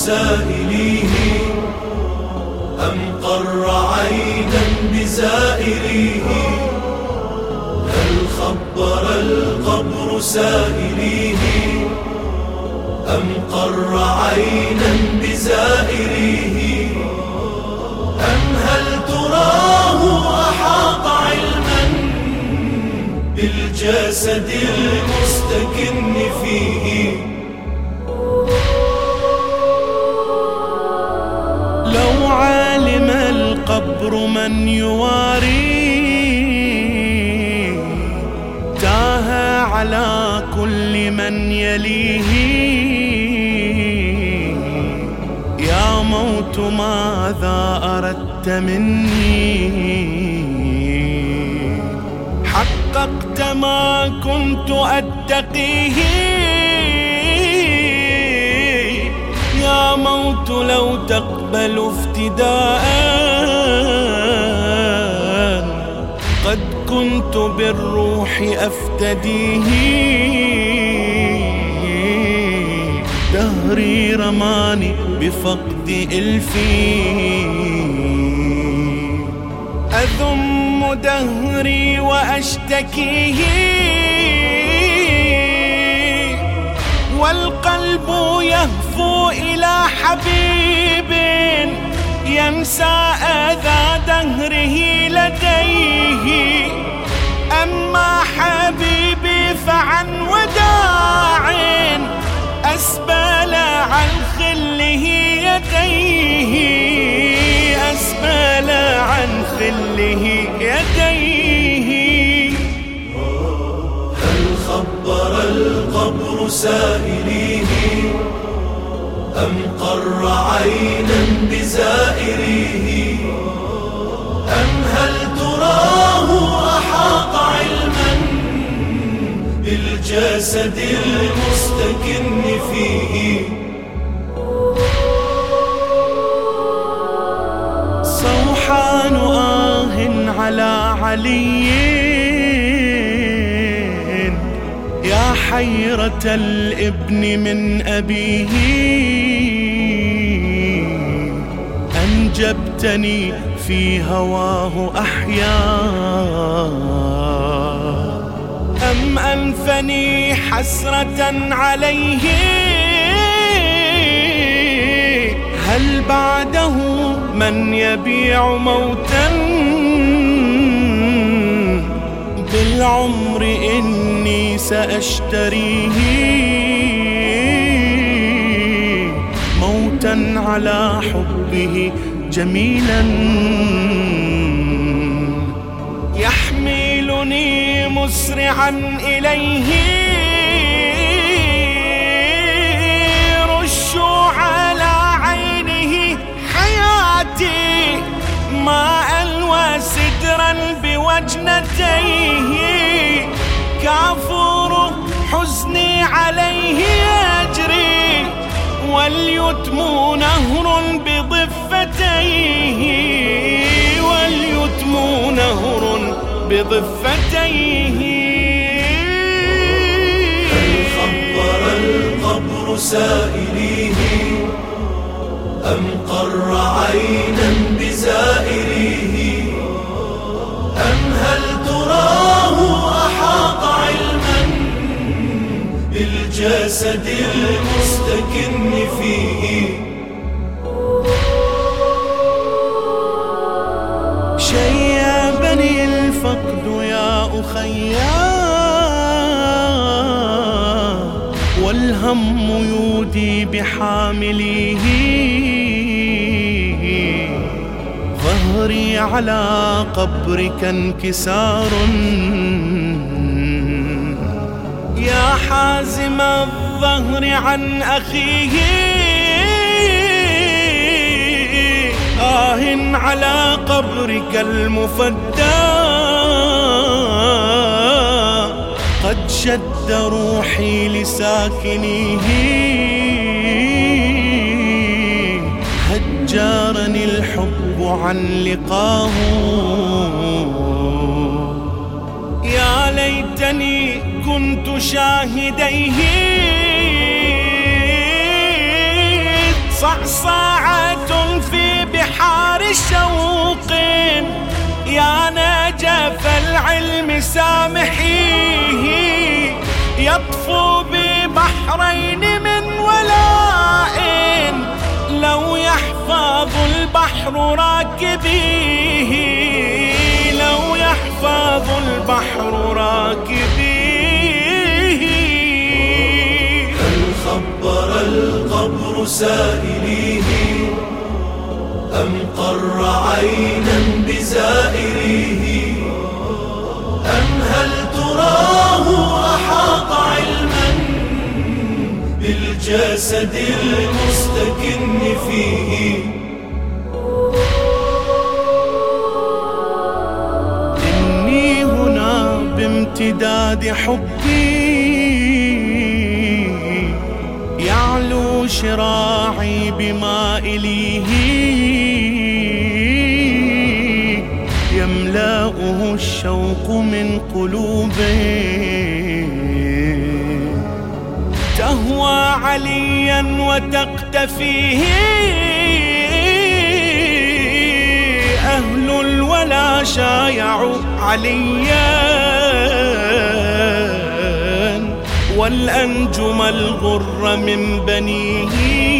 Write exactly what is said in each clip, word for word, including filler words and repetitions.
سائليه أم قر عينا بزائريه؟ هل خبر القبر سائليه أم قر عينا بزائريه؟ أم هل تراه أحاط علما بالجسد المستكن فيه؟ لو علم القبر من يواريه تاه على كل من يليه. يا موت ماذا أردت مني؟ حققت ما كنت أتقيه. يا موت لو تقبل افتداء قد كنت بالروح أفتديه. دهري رماني بفقد إلفي أذم دهري وأشتكيه. والقلب يهفو إلى حبيب ينسى أذى دهره لديه. أما حبيبي فعن وداع أسبل عن خله يديه. أسبل عن خله يديه. هل خبر القبر سائليه أم قر عينا بزائريه؟ أم هل تراه أحاط علما بالجسد المستكن فيه؟ صوحان آه على علي يا حيرة الابن من أبيه. أنجبتني في هواه أحيا أم أنفني حسرة عليه؟ هل بعده من يبيع موتا بالعمر إني سأشتريه؟ موتا على حبه جميلا يحملني مسرعا إليه. رشوا على عينه حياتي ما ألوى سدرا بوجنتيه. كافور حزني عليه يجري واليتم نهر بضفتيه. واليتم نهر بضفتيه. هل خبر القبر سائليه أم قر عينا بزائريه؟ أم هل تراه أحاط علما بالجسد المستكن فيه؟ شيبني الفقد يا أخيا والهم يودي بحامليه. ظهري على قبرك انكسار يا حازم الظهر عن أخيه. آه على قبرك المفدى قد شد روحي لساكنيه. هجرني الحب عن لقاه. يا ليتني كنت شاهديه صعصعة في بحار شوق، يا نجف العلم سامحيه، يطفو ببحرين من ولاء، لو يحفظ البحر راكبيه، لو يحفظ البحر راكبيه. هل خبر القبر سائليه، أم قر عينا بزائريه، أم هل تراه أحاط علما بالجسد المستكن فيه؟ إني هنا بامتداد حبي يعلو شراعي بمائليه، يملأه الشوق من قلوبي، تهوى عليا وتقتفيه، أهل الولا شايعوا عليا، والأنجم الغر من بنيه،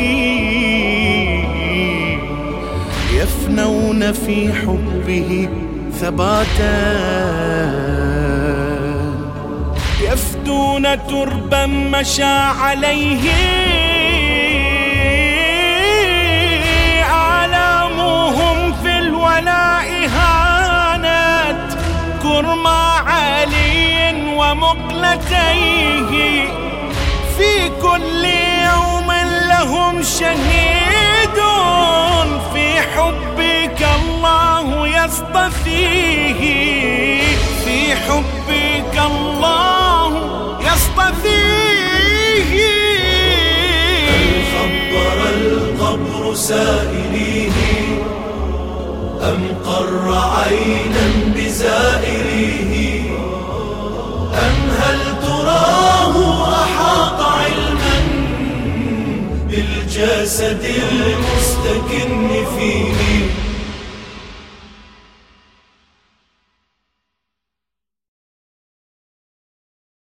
يفنون في حبه ثباتا، يفدون تربا مشى عليه، آلامهم في الولاء هانت كرما علي ومقلتيه، في كل يوم لهم شهيد، في حبك الله يصطفيه، في حبك الله يصطفيه. هل خبر القبر سائليه، أم قر عينا بزائريه،